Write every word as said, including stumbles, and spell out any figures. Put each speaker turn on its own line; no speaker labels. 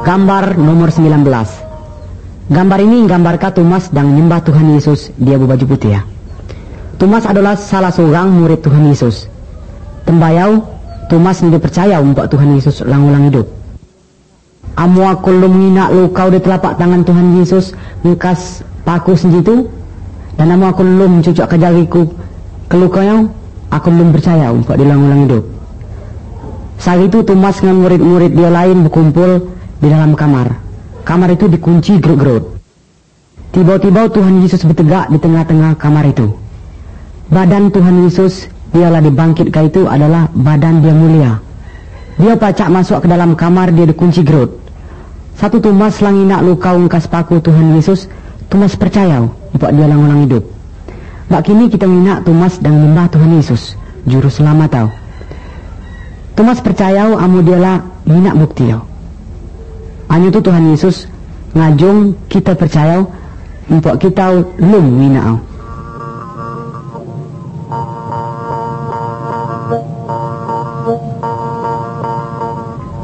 Gambar nomor sembilan belas. Gambar ini gambarkan Thomas dan menyembah Tuhan Yesus dia berbaju putih ya. Thomas adalah salah seorang murid Tuhan Yesus. Tembayau Thomas ini dipercaya untuk Tuhan Yesus ulang-ulang hidup. Amu aku lu menginak lu kau di telapak tangan Tuhan Yesus ngkas paku senjitu, dan amu aku lu mencucuk ke jariku kelukanya, aku belum percaya untuk diulang-ulang hidup. Saat itu Thomas dengan murid-murid dia lain berkumpul di dalam kamar. Kamar itu dikunci gerut-gerut. Tiba-tiba Tuhan Yesus bertegak di tengah-tengah kamar itu. Badan Tuhan Yesus dialah dibangkitkan itu adalah badan dia mulia. Dia pacak masuk ke dalam kamar, dia dikunci gerut. Satu Thomas langi nak luka ungkas paku Tuhan Yesus. Thomas percaya untuk dia ulang-ulang hidup. Bak kini kita minat Thomas dan menyembah Tuhan Yesus juru selamat tau. Thomas percaya amu dialah minat bukti tau. Hanya itu Tuhan Yesus ngajung kita percaya untuk kita lum minat.